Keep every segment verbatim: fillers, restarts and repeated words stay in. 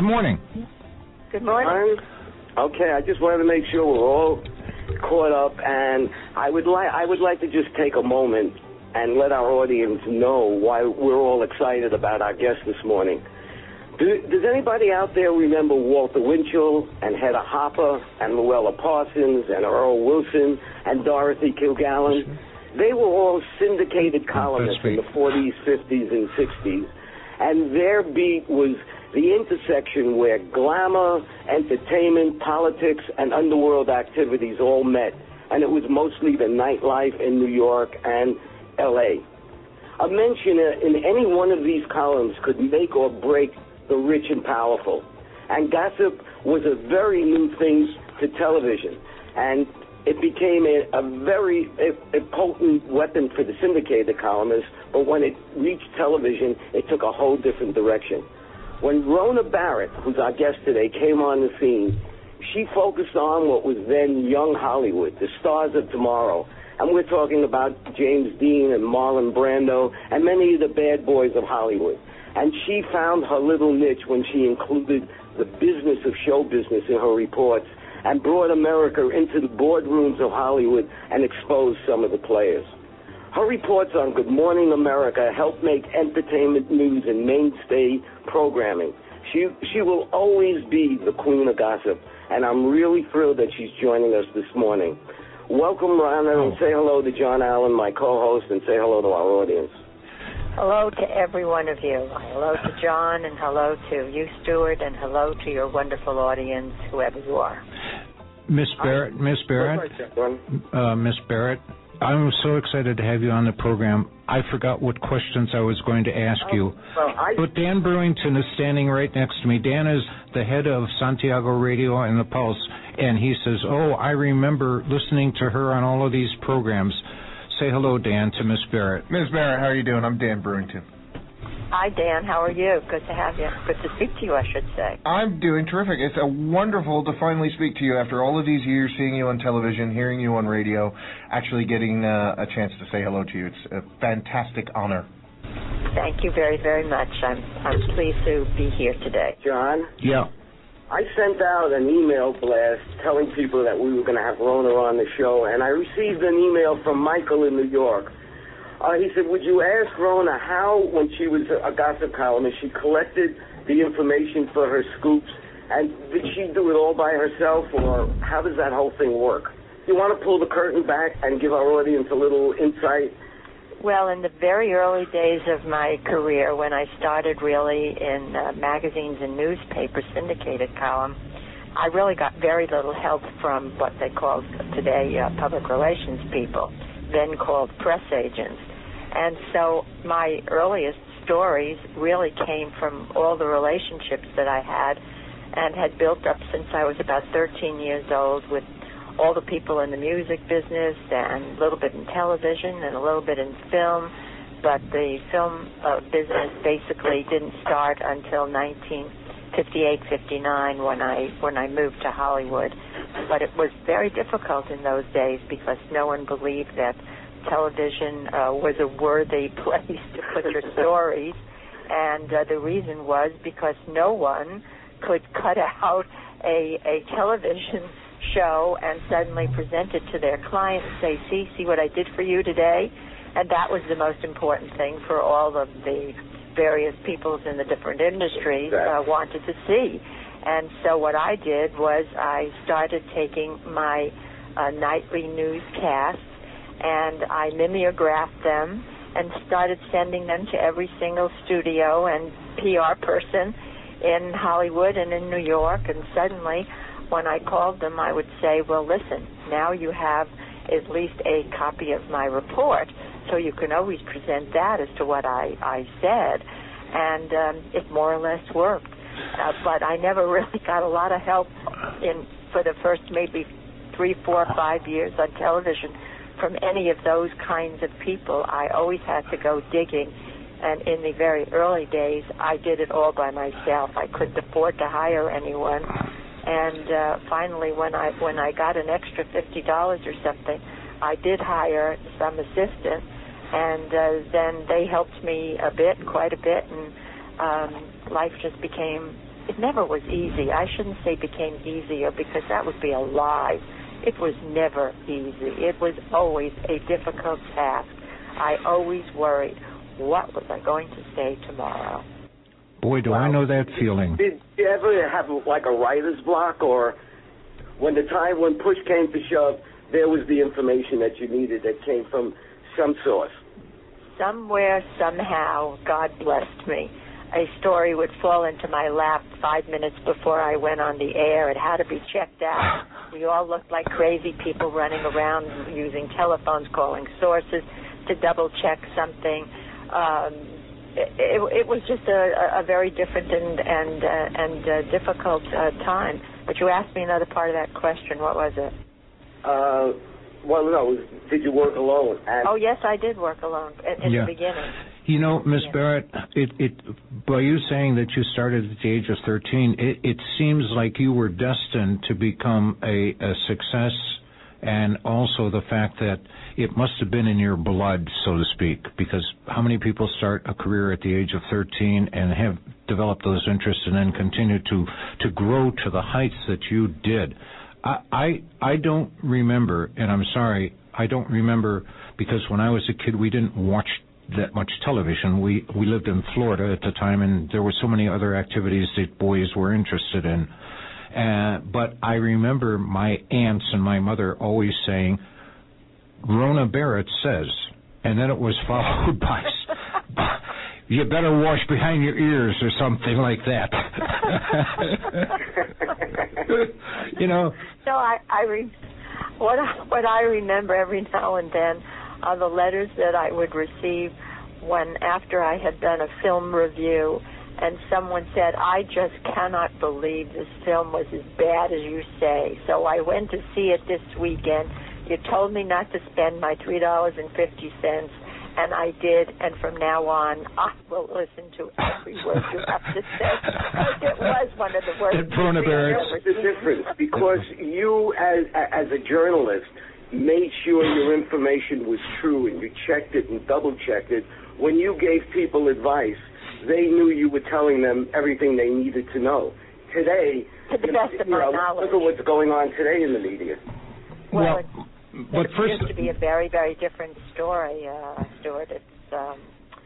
morning. Good morning. Okay, I just wanted to make sure we're all caught up, and I would like I would like to just take a moment and let our audience know why we're all excited about our guest this morning. Do, does anybody out there remember Walter Winchell and Hedda Hopper and Luella Parsons and Earl Wilson and Dorothy Kilgallen? They were all syndicated columnists in the forties, fifties, and sixties, and their beat was the intersection where glamour, entertainment, politics, and underworld activities all met, and it was mostly the nightlife in New York and L A. A mention in any one of these columns could make or break the rich and powerful, and gossip was a very new thing to television, and it became a, a very a, a potent weapon for the syndicated columnists, but when it reached television, it took a whole different direction. When Rona Barrett, who's our guest today, came on the scene, she focused on what was then young Hollywood, the stars of tomorrow. And we're talking about James Dean and Marlon Brando and many of the bad boys of Hollywood. And she found her little niche when she included the business of show business in her reports and brought America into the boardrooms of Hollywood and exposed some of the players. Her reports on Good Morning America helped make entertainment news and mainstay programming. She she will always be the queen of gossip, and I'm really thrilled that she's joining us this morning. Welcome, Rona, and say hello to John Allen, my co-host, and say hello to our audience. Hello to every one of you. Hello to John, and hello to you, Stuart, and hello to your wonderful audience, whoever you are. Miss Barrett, Miss Barrett, uh, Miss Barrett, I'm so excited to have you on the program. I forgot what questions I was going to ask you. Well, I... But Dan Brewington is standing right next to me. Dan is the head of Santiago Radio and the Pulse, and he says, oh, I remember listening to her on all of these programs. Say hello, Dan, to Miss Barrett. Miss Barrett, how are you doing? I'm Dan Brewington. Hi, Dan. How are you? Good to have you. Good to speak to you, I should say. I'm doing terrific. It's a wonderful to finally speak to you after all of these years, seeing you on television, hearing you on radio, actually getting uh, a chance to say hello to you. It's a fantastic honor. Thank you very, very much. I'm I'm pleased to be here today. John? Yeah. I sent out an email blast telling people that we were going to have Rona on the show, and I received an email from Michael in New York. Uh, he said, would you ask Rona how, when she was a gossip columnist, she collected the information for her scoops, and did she do it all by herself, or how does that whole thing work? You want to pull the curtain back and give our audience a little insight? Well, in the very early days of my career, when I started really in uh, magazines and newspapers, syndicated column, I really got very little help from what they call today uh, public relations people, then called press agents. And so my earliest stories really came from all the relationships that I had and had built up since I was about thirteen years old with all the people in the music business and a little bit in television and a little bit in film. But the film uh, business basically didn't start until nineteen fifty-eight, fifty-nine when I when I moved to Hollywood. But it was very difficult in those days because no one believed that television uh, was a worthy place to put your stories, and uh, the reason was because no one could cut out a, a television show and suddenly present it to their client and say, see, see what I did for you today? And that was the most important thing for all of the various peoples in the different industries uh, wanted to see. And so what I did was I started taking my uh, nightly newscasts and I mimeographed them and started sending them to every single studio and P R person in Hollywood and in New York. And suddenly, when I called them, I would say, well, listen, now you have at least a copy of my report, so you can always present that as to what I, I said. And um, it more or less worked. Uh, but I never really got a lot of help in for the first maybe three, four, five years on television from any of those kinds of people. I always had to go digging, and in the very early days, I did it all by myself. I couldn't afford to hire anyone, and uh, finally, when I when I got an extra fifty dollars or something, I did hire some assistant, and uh, then they helped me a bit, quite a bit, and um, life just became it never was easy. I shouldn't say became easier because that would be a lie. It was never easy. It was always a difficult task. I always worried, what was I going to say tomorrow? Boy, do wow. I know that feeling. Did you ever have like a writer's block, or when the time when push came to shove, there was the information that you needed that came from some source? Somewhere, somehow, God blessed me. A story would fall into my lap five minutes before I went on the air. It had to be checked out. We all looked like crazy people running around using telephones, calling sources to double-check something. Um, it, it, it was just a, a very different and and uh, and uh, difficult uh, time. But you asked me another part of that question. What was it? Uh, well, no. Did you work alone? And oh, yes, I did work alone in, in yeah. the beginning. You know, Miss yeah. Barrett, it, it, by you saying that you started at the age of thirteen, it, it seems like you were destined to become a, a success, and also the fact that it must have been in your blood, so to speak, because how many people start a career at the age of thirteen and have developed those interests and then continue to, to grow to the heights that you did? I, I, I don't remember, and I'm sorry, I don't remember, because when I was a kid, we didn't watch that much television. We we lived in Florida at the time, and there were so many other activities that boys were interested in. Uh, but I remember my aunts and my mother always saying, Rona Barrett says, and then it was followed by, you better wash behind your ears or something like that. You know. So I, I re- what I, what I remember every now and then are the letters that I would receive when, after I had done a film review, and someone said, I just cannot believe this film was as bad as you say. So I went to see it this weekend. You told me not to spend my three dollars and fifty cents, and I did, and from now on, I will listen to every word you have to say. It was one of the worst movies I've ever seen. The difference, because you, as as a journalist, made sure your information was true, and you checked it and double-checked it. When you gave people advice, they knew you were telling them everything they needed to know. Today, to the best of you my know, knowledge. look at what's going on today in the media. Well, well it, but it first, appears to be a very, very different story, uh, Stuart. It's, um,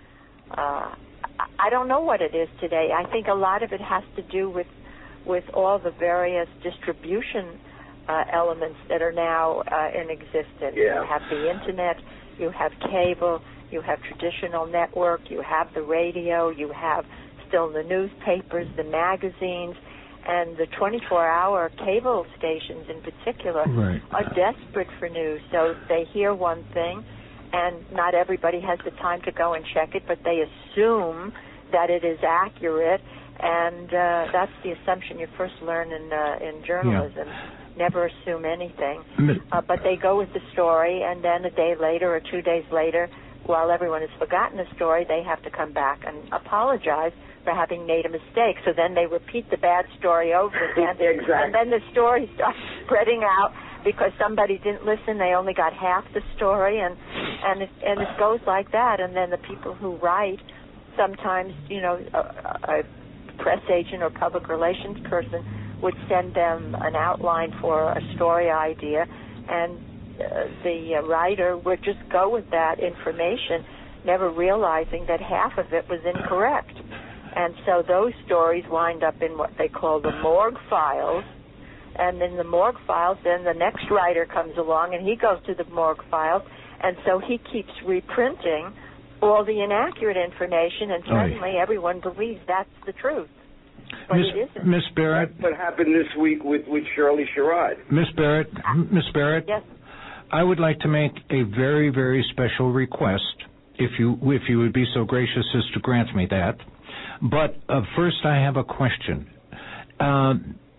uh, I don't know what it is today. I think a lot of it has to do with, with all the various distribution Uh, elements that are now uh, in existence. Yeah. You have the internet, you have cable, you have traditional network, you have the radio, you have still the newspapers, the magazines, and the twenty-four hour cable stations in particular right. are desperate for news. So they hear one thing, and not everybody has the time to go and check it, but they assume that it is accurate, and uh, that's the assumption you first learn in uh, in journalism. Yeah. Never assume anything. Uh, but they go with the story, and then a day later or two days later, while everyone has forgotten the story, they have to come back and apologize for having made a mistake. So then they repeat the bad story over again. Exactly. And then the story starts spreading out because somebody didn't listen. They only got half the story, and, and, it, and it goes like that. And then the people who write, sometimes, you know, a, a press agent or public relations person would send them an outline for a story idea, and uh, the uh, writer would just go with that information, never realizing that half of it was incorrect. And so those stories wind up in what they call the morgue files, and in the morgue files, then the next writer comes along, and he goes to the morgue files, and so he keeps reprinting all the inaccurate information, and suddenly right. everyone believes that's the truth. Miss, Miss Barrett. That's what happened this week with, with Shirley Sherrod. Miss Barrett, Miss Barrett. Yes. I would like to make a very, very special request, if you if you would be so gracious as to grant me that. But uh, first, I have a question. Uh,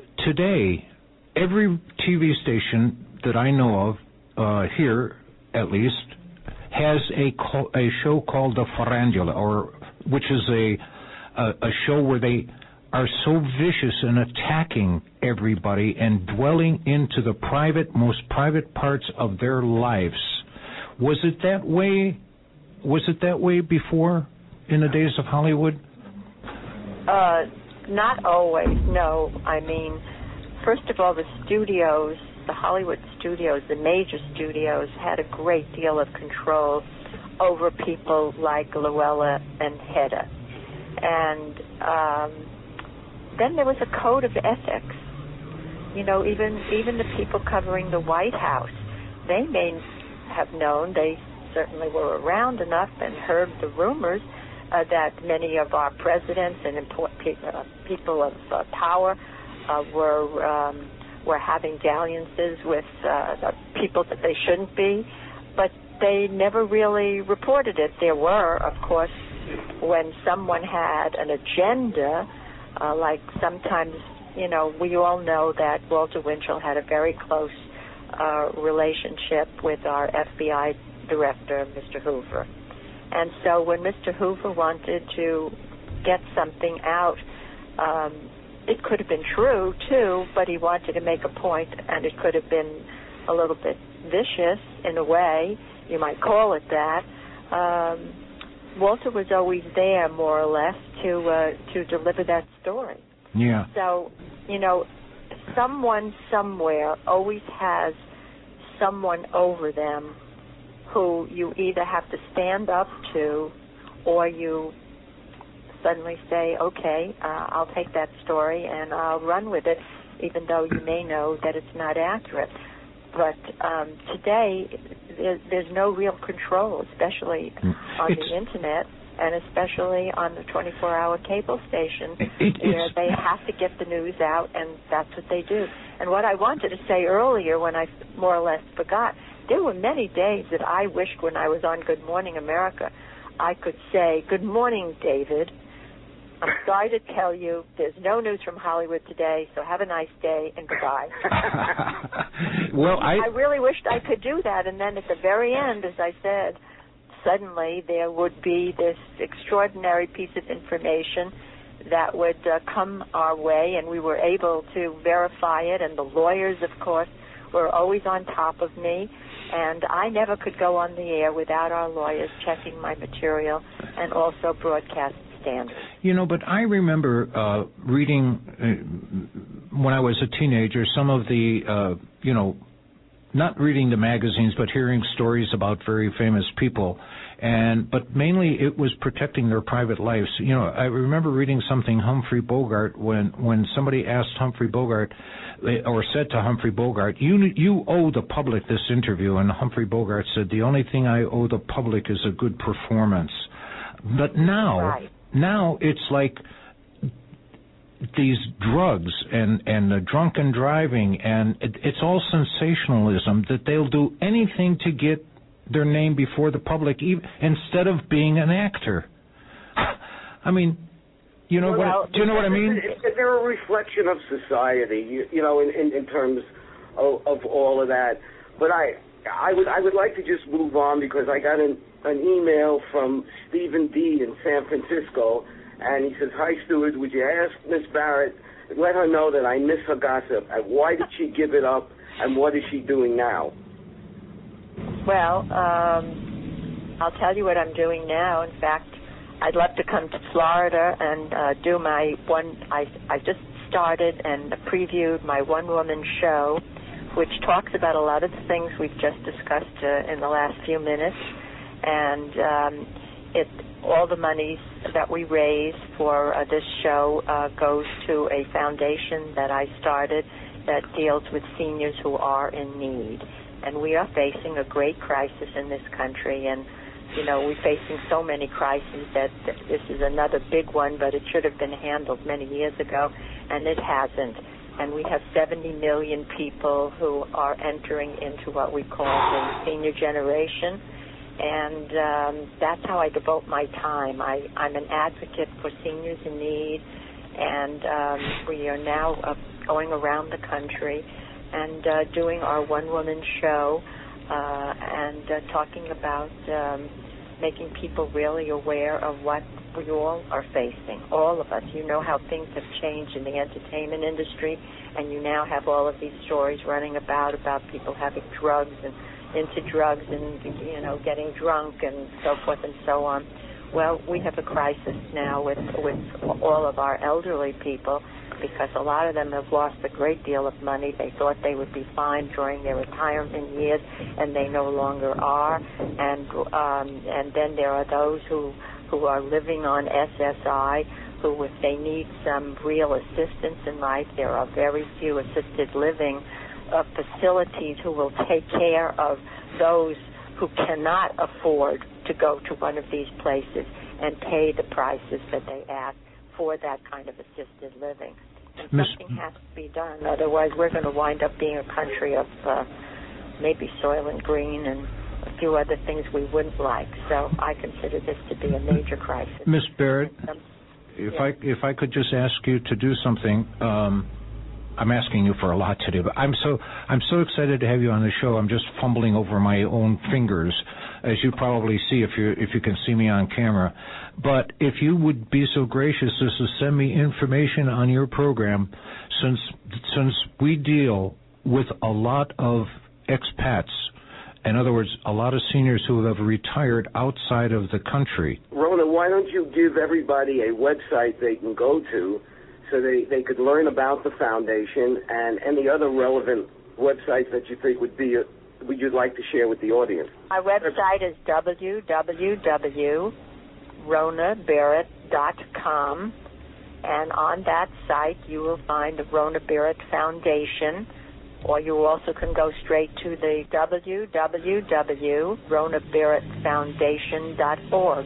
today, every T V station that I know of, uh, here at least, has a call, a show called the Farandula, or which is a a, a show where they are so vicious in attacking everybody and dwelling into the private, most private parts of their lives. Was it that way? Was it that way before, in the days of Hollywood? Uh, not always, no. I mean, first of all, the studios, the Hollywood studios, the major studios, had a great deal of control over people like Luella and Hedda. And um, then there was a code of ethics. You know, even even the people covering the White House, they may have known, they certainly were around enough and heard the rumors uh, that many of our presidents and important pe- uh, people of uh, power uh, were um, were having dalliances with uh, the people that they shouldn't be, but they never really reported it. There were, of course, when someone had an agenda, uh, like sometimes, you know, we all know that Walter Winchell had a very close uh, relationship with our F B I director, Mister Hoover. And so when Mister Hoover wanted to get something out, um, it could have been true, too, but he wanted to make a point, and it could have been a little bit vicious in a way. You might call it that. Um, Walter was always there, more or less, to uh, to deliver that story. Yeah. So, you know, someone somewhere always has someone over them who you either have to stand up to, or you suddenly say, okay, uh, I'll take that story and I'll run with it, even though you may know that it's not accurate. But um, today, there, there's no real control, especially on it's, the Internet, and especially on the twenty-four hour cable station, it, where they have to get the news out, and that's what they do. And what I wanted to say earlier, when I more or less forgot, there were many days that I wished when I was on Good Morning America, I could say, good morning, David. I'm sorry to tell you, there's no news from Hollywood today, so have a nice day and goodbye. Well, I... I really wished I could do that, and then at the very end, as I said, suddenly there would be this extraordinary piece of information that would uh, come our way, and we were able to verify it, and the lawyers, of course, were always on top of me, and I never could go on the air without our lawyers checking my material and also broadcast standards. You know, but I remember uh, reading, uh, when I was a teenager, some of the, uh, you know, not reading the magazines, but hearing stories about very famous people, and but mainly it was protecting their private lives. You know, I remember reading something Humphrey Bogart, when when somebody asked Humphrey Bogart, or said to Humphrey Bogart, you you owe the public this interview, and Humphrey Bogart said, the only thing I owe the public is a good performance. But now, right. now it's like these drugs and, and the drunken driving, and it, it's all sensationalism, that they'll do anything to get their name before the public, even, instead of being an actor. I mean, you know well, what? Do you know what I mean? They're a reflection of society, you, you know, in, in, in terms of, of all of that. But I, I would, I would like to just move on, because I got an, an email from Stephen D. in San Francisco. And he says, hi, Stuart, would you ask Miss Barrett, let her know that I miss her gossip, and why did she give it up, and what is she doing now? Well, um, I'll tell you what I'm doing now. In fact, I'd love to come to Florida and uh, do my one, I, I just started and previewed my one-woman show, which talks about a lot of the things we've just discussed uh, in the last few minutes. And um, it all the monies that we raise for uh, this show uh, goes to a foundation that I started that deals with seniors who are in need. And we are facing a great crisis in this country, and, you know, we're facing so many crises that this is another big one, but it should have been handled many years ago, and it hasn't. And we have seventy million people who are entering into what we call the senior generation. And um, that's how I devote my time. I, I'm an advocate for seniors in need, and um, we are now uh, going around the country and uh, doing our one-woman show uh, and uh, talking about um, making people really aware of what we all are facing, all of us. You know how things have changed in the entertainment industry, and you now have all of these stories running about, about people having drugs and into drugs and, you know, getting drunk and so forth and so on. Well, we have a crisis now with with all of our elderly people, because a lot of them have lost a great deal of money. They thought they would be fine during their retirement years, and they no longer are. And um, and then there are those who who are living on S S I, who, if they need some real assistance in life, there are very few assisted living uh, facilities who will take care of those who cannot afford to go to one of these places and pay the prices that they ask for that kind of assisted living. And Miss something has to be done. Otherwise, we're going to wind up being a country of uh, maybe Soylent Green and a few other things we wouldn't like. So I consider this to be a major crisis. Miss Barrett, um, if yeah. I if I could just ask you to do something. Um, I'm asking you for a lot today, but I'm so I'm so excited to have you on the show. I'm just fumbling over my own fingers, as you probably see if you if you can see me on camera. But if you would be so gracious as to send me information on your program, since since we deal with a lot of expats, in other words, a lot of seniors who have retired outside of the country. Rona, why don't you give everybody a website they can go to, so they, they could learn about the foundation and any other relevant websites that you think would be, would you'd like to share with the audience? Our website is w w w dot rona barrett dot com, and on that site you will find the Rona Barrett Foundation, or you also can go straight to the w w w dot rona barrett foundation dot org.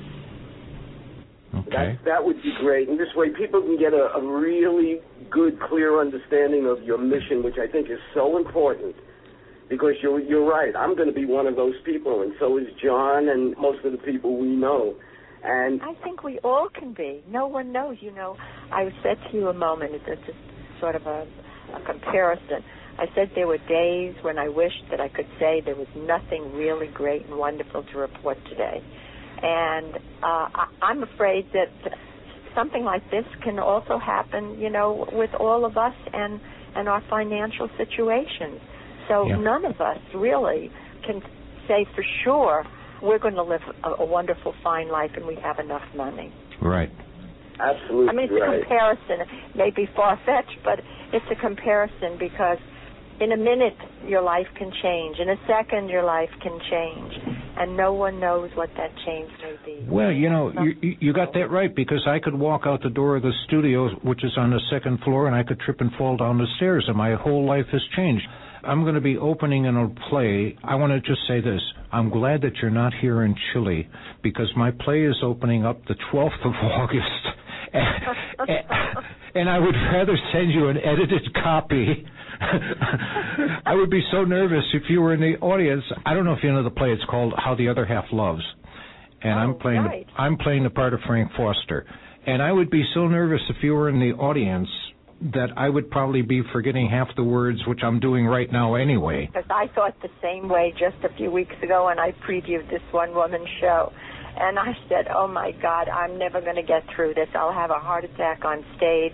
Okay. That, that would be great. And this way people can get a, a really good, clear understanding of your mission, which I think is so important. Because you're, you're right. I'm going to be one of those people, and so is John and most of the people we know. And I think we all can be. No one knows. You know, I said to you a moment, it's just sort of a, a comparison. I said there were days when I wished that I could say there was nothing really great and wonderful to report today. And uh, I, I'm afraid that something like this can also happen, you know, with all of us and, and our financial situations. So yeah. none of us really can say for sure we're going to live a, a wonderful, fine life and we have enough money. Right. Absolutely I mean, it's right. a comparison. It may be far-fetched, but it's a comparison because in a minute your life can change. In a second your life can change. And no one knows what that change may be. Well, you know, you, you got that right, because I could walk out the door of the studio, which is on the second floor, and I could trip and fall down the stairs, and my whole life has changed. I'm going to be opening in a play. I want to just say this. I'm glad that you're not here in Chile, because my play is opening up the twelfth of August, and, and I would rather send you an edited copy. I would be so nervous if you were in the audience. I don't know if you know the play. It's called How the Other Half Loves, and oh, I'm playing. Right. The, I'm playing the part of Frank Foster, and I would be so nervous if you were in the audience that I would probably be forgetting half the words, which I'm doing right now anyway. Because I thought the same way just a few weeks ago when I previewed this one-woman show. And I said, oh, my God, I'm never going to get through this. I'll have a heart attack on stage.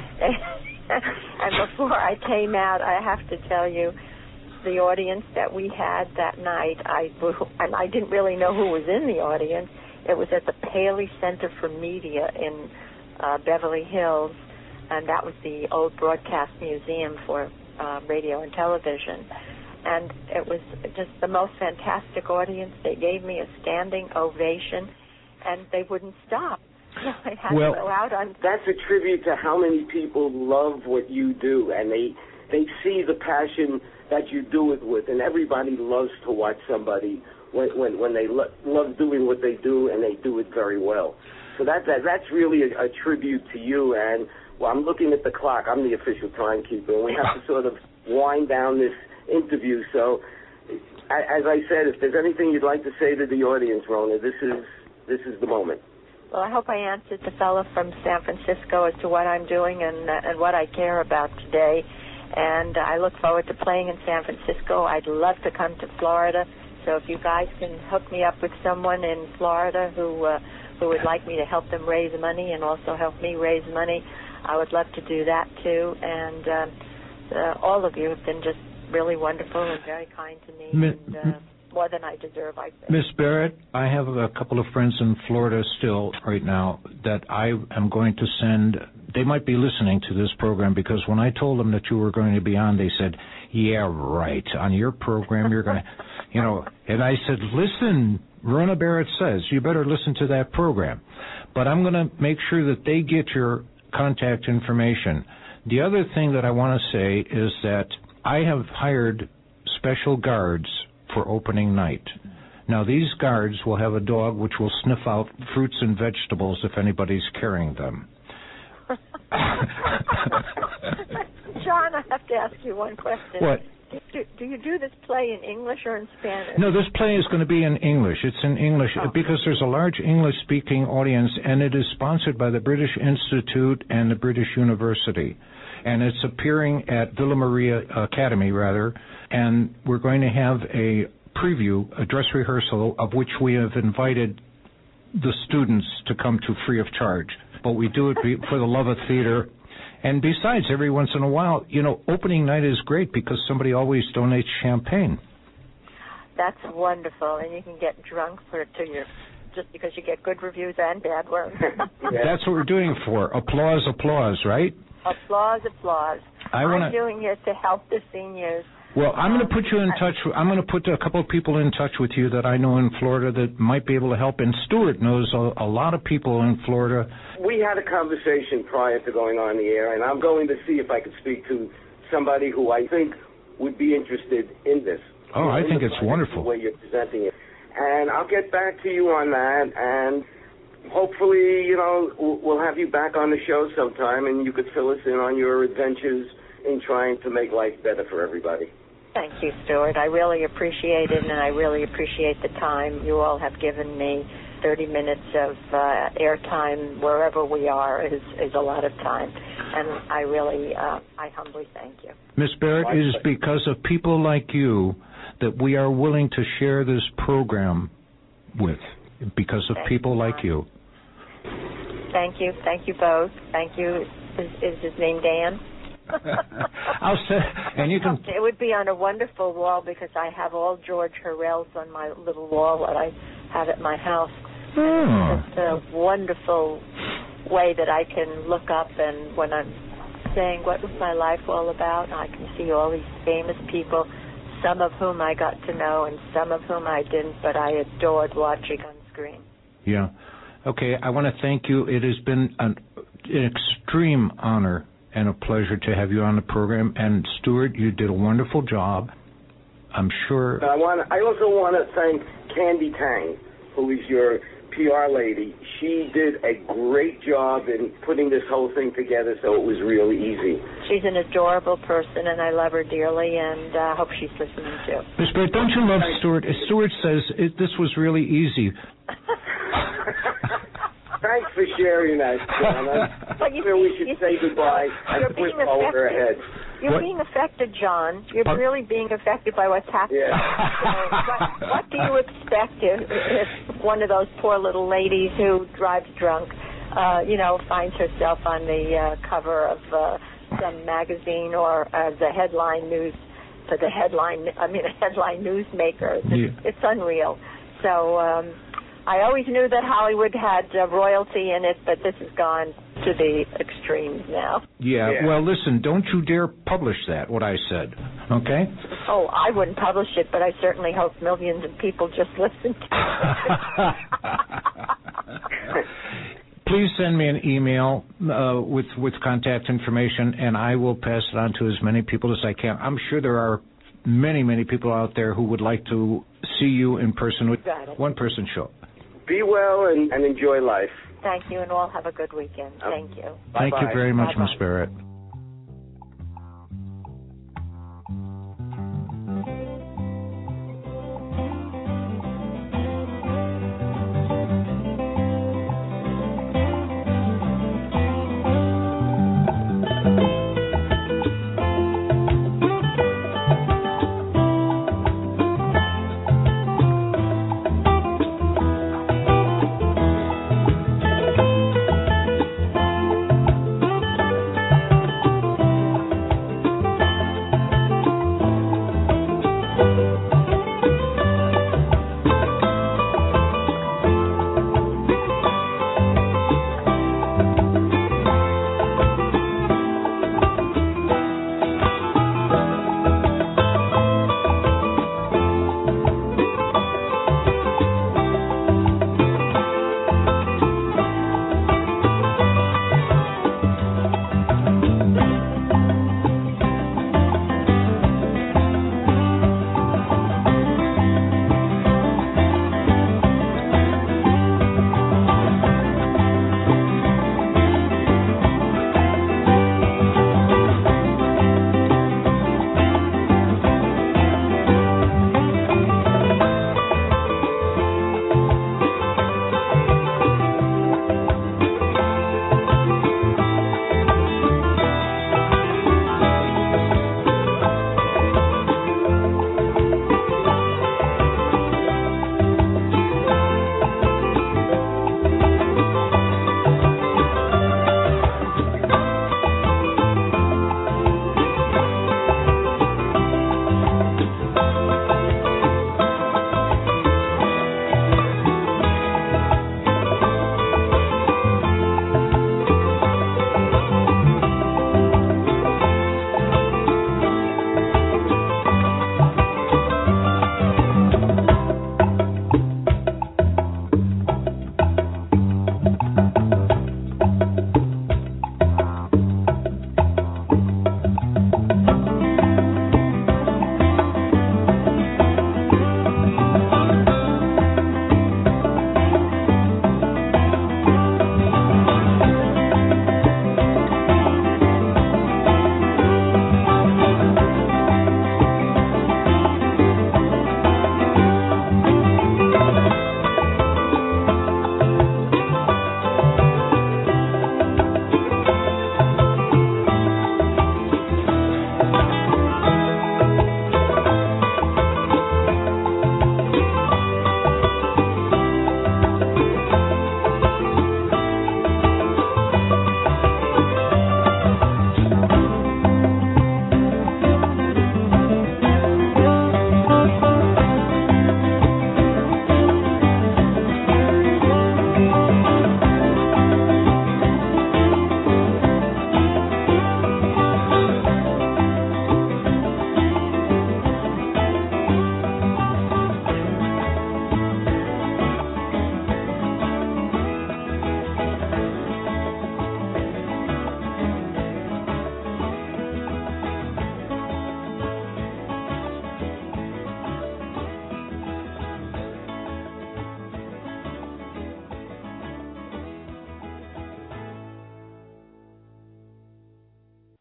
And before I came out, I have to tell you, the audience that we had that night, I, and I didn't really know who was in the audience. It was at the Paley Center for Media in uh, Beverly Hills, and that was the old broadcast museum for uh, radio and television. And it was just the most fantastic audience. They gave me a standing ovation, and they wouldn't stop. I had well, to go out on. That's a tribute to how many people love what you do, and they they see the passion that you do it with, and everybody loves to watch somebody when when, when they lo- love doing what they do, and they do it very well. So that, that that's really a, a tribute to you. And well, I'm looking at the clock. I'm the official timekeeper, and we have to sort of wind down this interview. So, as I said, if there's anything you'd like to say to the audience, Rona, this is this is the moment. Well, I hope I answered the fellow from San Francisco as to what I'm doing and uh, and what I care about today. And uh, I look forward to playing in San Francisco. I'd love to come to Florida. So if you guys can hook me up with someone in Florida who uh, who would like me to help them raise money and also help me raise money, I would love to do that too. And uh, uh, all of you have been just really wonderful and very kind to me. Mi- and, uh, more than I deserve, I think. Miss Barrett, I have a couple of friends in Florida still right now that I am going to send. They might be listening to this program because when I told them that you were going to be on, they said, yeah, right, on your program you're going to, you know, and I said, listen, Rona Barrett says, you better listen to that program. But I'm going to make sure that they get your contact information. The other thing that I want to say is that I have hired special guards for opening night. Now, these guards will have a dog which will sniff out fruits and vegetables if anybody's carrying them. John, I have to ask you one question. What? Do, do you do this play in English or in Spanish? No, this play is going to be in English. It's in English oh. because there's a large English-speaking audience, and it is sponsored by the British Institute and the British University. And it's appearing at Villa Maria Academy, rather, and we're going to have a preview, a dress rehearsal, of which we have invited the students to come to free of charge. But we do it for the love of theater. And besides, every once in a while, you know, opening night is great because somebody always donates champagne. That's wonderful, and you can get drunk for to your just because you get good reviews and bad ones. Yeah. That's what we're doing it for. Applause, applause, right? Applause, applause. I wanna, I'm doing it to help the seniors. Well, I'm going to put you in touch. I'm going to put a couple of people in touch with you that I know in Florida that might be able to help. And Stuart knows a, a lot of people in Florida. We had a conversation prior to going on the air, and I'm going to see if I could speak to somebody who I think would be interested in this. Oh, I think it's wonderful. The way you're presenting it. And I'll get back to you on that, and hopefully, you know, we'll have you back on the show sometime, and you could fill us in on your adventures in trying to make life better for everybody. Thank you, Stuart. I really appreciate it, and I really appreciate the time you all have given me. thirty minutes of uh, airtime wherever we are is, is a lot of time, and I really, uh, I humbly thank you. Miss Barrett, it is because of people like you that we are willing to share this program with, because of Thank people you, like John. you. Thank you. Thank you both. Thank you. Is, is his name Dan? I'll say, and you can. It would be on a wonderful wall because I have all George Hurrell's on my little wall that I have at my house. Oh. It's a wonderful way that I can look up, and when I'm saying what was my life all about, I can see all these famous people, some of whom I got to know and some of whom I didn't, but I adored watching on screen. Yeah. Okay, I want to thank you. It has been an, an extreme honor and a pleasure to have you on the program. And Stuart, you did a wonderful job. I'm sure. I want. I also want to thank Candy Tang, who is your P R lady. She did a great job in putting this whole thing together, so it was really easy. She's an adorable person, and I love her dearly, and I uh, hope she's listening too. Miss Barrett, don't you love Stuart? Stuart says it, this was really easy. Thanks for sharing that, John. I you, feel we should you, say goodbye and put forward ahead. You're what? being affected, John. You're Pardon? really being affected by what's happening. Yeah. So what, what do you expect if, if one of those poor little ladies who drives drunk, uh, you know, finds herself on the uh, cover of uh, some magazine or as a headline news for the headline? I mean, a headline newsmaker. It's, Yeah. it's unreal. So. Um, I always knew that Hollywood had uh, royalty in it, but this has gone to the extremes now. Yeah, Yeah. well, listen, don't you dare publish that, what I said, okay? Oh, I wouldn't publish it, but I certainly hope millions of people just listen to it. Please send me an email uh, with, with contact information, and I will pass it on to as many people as I can. I'm sure there are many, many people out there who would like to see you in person with one-person show. Be well and, and enjoy life. Thank you, and all have a good weekend. Thank you. Thank Bye-bye. you very much, Bye-bye. Miss Barrett.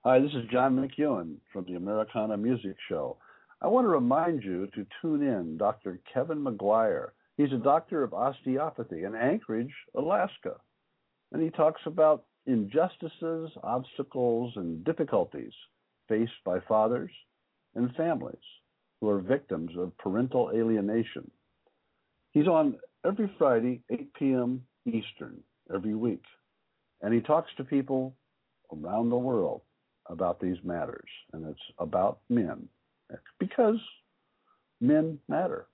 Hi, this is John McEwen from the Americana Music Show. I want to remind you to tune in Doctor Kevin McGuire. He's a doctor of osteopathy in Anchorage, Alaska. And he talks about injustices, obstacles, and difficulties faced by fathers and families who are victims of parental alienation. He's on every Friday, eight p.m. Eastern, every week. And he talks to people around the world about these matters. And it's about men, because men matter.